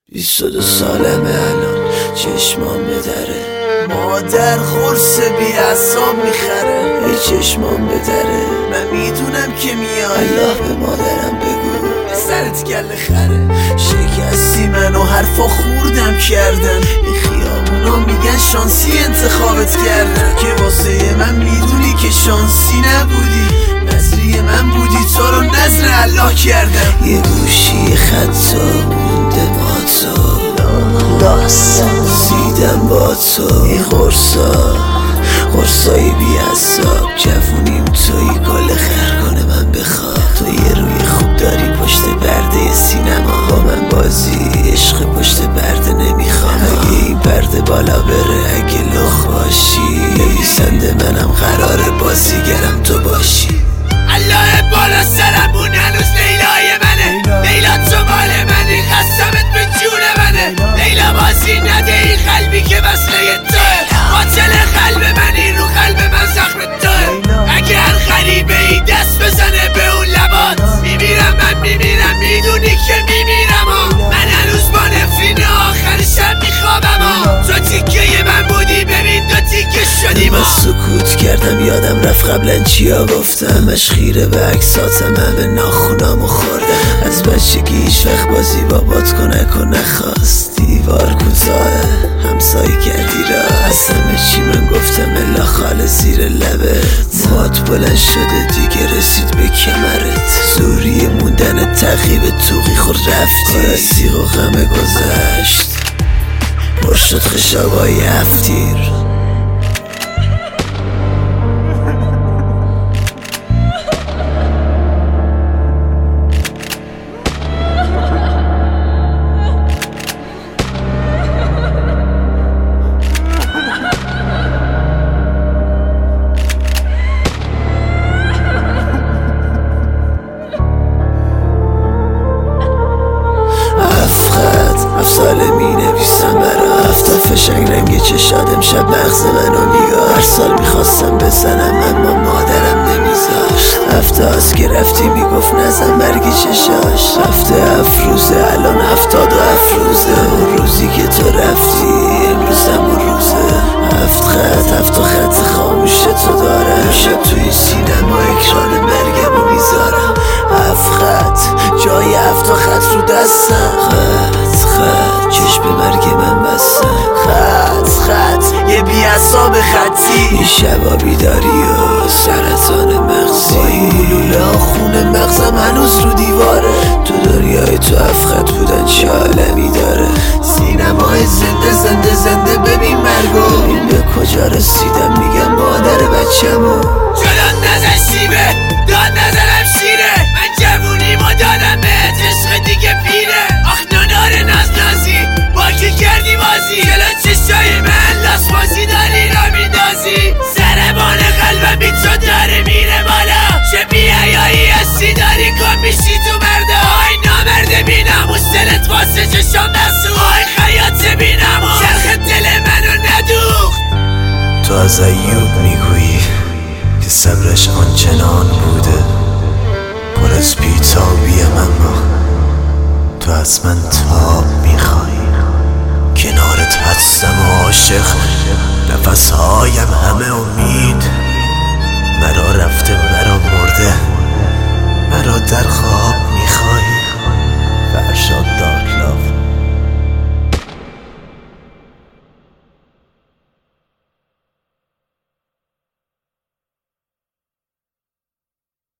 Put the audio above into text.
22 سالمه الان، چشمام به دره، مادر خورس بی اعصاب میخره. ای چشمام به دره، من میدونم که میای، الله به مادرم بگو به سرت گله خره. شکستی منو حرفا خوردم کردن، این خیابونا میگن شانسی انتخابت کردن، که واسه من میدونی که شانسی نبودی، نظری من بودی، تو رو نظر الله کردم. یه گوشی خطا مونده ما تو سیدم با تو، این قرصای بی حساب، جوونیم توی گل خرگان من بخواب. تو یه روی خوب داری پشت پرده سینما، با من بازی عشق پشت پرده نمیخوام. اگه این پرده بالا بره، اگه لخ باشی، نویسنده منم قرار بازیگرم تو باشی. الله بالا سرمون هنوز لیلای منه، لیلا تو مال منی، قسمت به جون منه. لیلا بازی نده این قلبی که وصله توه، قاتل قلب منی، رو قلب من زخم توه. اگه هر غریبه ای دست بزنه به اون لبات، میمیرم من میمیرم، میدونی که میمیرم. من هنوز با نفرین آخر شب میخوابم، تو تیکه من بودی، ببین دو تیکه شدیم. من سکوت کردم، یادم رفت قبلا چیا گفتم، همش خیره به عکساتم، همه ناخونامو خوردم. از بچگی هیچ وقت بازی بابات کنک و نخواست، دیوار کوتاه همسایه کردی را، از همه چی من گفتم الا خال زیر لبت. موات بلند شده دیگه رسید به کمرت، زوری موندن تقیب توقی خود رفتی، سیغ و غم گذشت پر شد خشابای هفتیر. ساله می نویسم برا هفته فشنگ رنگ چشاد امشب مغز منو میگاه. هر سال میخواستم بزنم اما مادرم نمیذاشت، هفته هاست که رفتی میگفت نزن برگی چشاش. هفته 7 روزه الان 77 روزه، اون روزی که تو رفتی امروزم اون روزه. 7 خط خاموش تو دارم، شب توی سینما اکران مرگمو میذارم. 7 خط جای 7 خط رو دستم، خط چشم به مرگ من بستم. خط یه بیعصاب خطی، این شبا بیداری و سرطان مغزی، با این گلوله ها خون مغزم هنوز رو دیواره. تو دنیای تو 7 خط بودن چه عالمی داره، سینمای زنده ببین مرگو. این به کجا رسیدم میگم مادر بچه‌مو، جلوت نزن شیبه داد نزنم شیره، من جوونیمو دادم بهت عشق دیگه پیره. آخ نونار نازی با کی کردی بازی، جلو چشای من لاس بازی داری را میندازی. سربان قلبم بی تو داره میره بالا، چه بیایایی هستی داری کن میشی تو مرده. آی نامرده بیناموس دلت واسه چشام نسو، آی خیاط بیناموس چرخ دل منو ندوخت. تو از ایوب میگویی که صبرش آنچنان بوده، پر از بیتابیم، اما تو از من تاب میخوایی. کنارت هستم عاشق، نفسهایم همه امید، مرا رفته مرا مرده، مرا در خواب میخوایی. فرشاد دار